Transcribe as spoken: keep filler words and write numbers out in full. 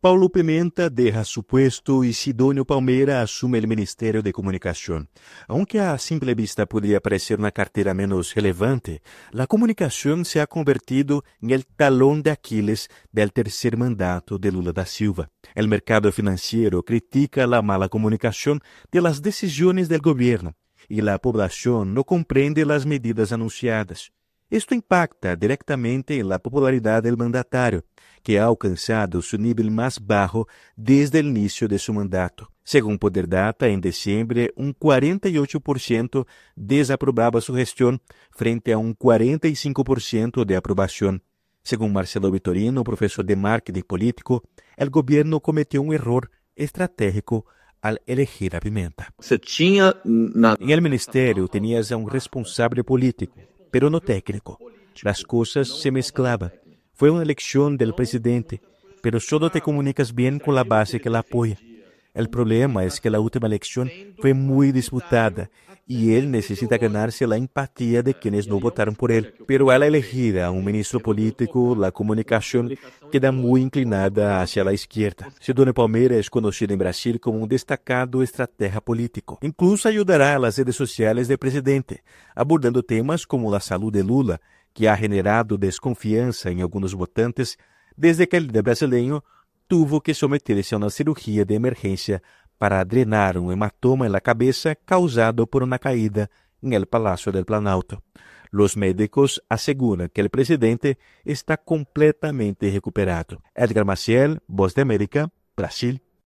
Paulo Pimenta deja su puesto y Sidonio Palmeira asume el Ministerio de Comunicación. Aunque a simple vista podría parecer una cartera menos relevante, la comunicación se ha convertido en el talón de Aquiles del tercer mandato de Lula da Silva. El mercado financiero critica la mala comunicación de las decisiones del gobierno y la población no comprende las medidas anunciadas. Esto impacta directamente en la popularidad del mandatario, que ha alcanzado su nivel más bajo desde el inicio de su mandato. Según Poder Data, en diciembre, un cuarenta y ocho por ciento desaprobaba su gestión frente a un cuarenta y cinco por ciento de aprobación. Según Marcelo Vitorino, profesor de marketing político, el gobierno cometió un error estratégico al elegir a Pimenta. Você tinha na... En el ministerio tenías a un responsable político, pero no técnico. Las cosas se mezclaban. Fue una elección del presidente, pero solo te comunicas bien con la base que la apoya. El problema es que la última elección fue muy disputada y él necesita ganarse la empatía de quienes no votaron por él. Pero al elegir a un ministro político, la comunicación queda muy inclinada hacia la izquierda. Sidonio Palmeira es conocido en Brasil como un destacado estratega político. Incluso ayudará a las redes sociales del presidente, abordando temas como la salud de Lula, que ha generado desconfianza en algunos votantes desde que el líder brasileño tuvo que someterse a una cirugía de emergencia para drenar un hematoma en la cabeza causado por una caída en el Palacio del Planalto. Los médicos aseguran que el presidente está completamente recuperado. Edgar Maciel, Voz de América, Brasil.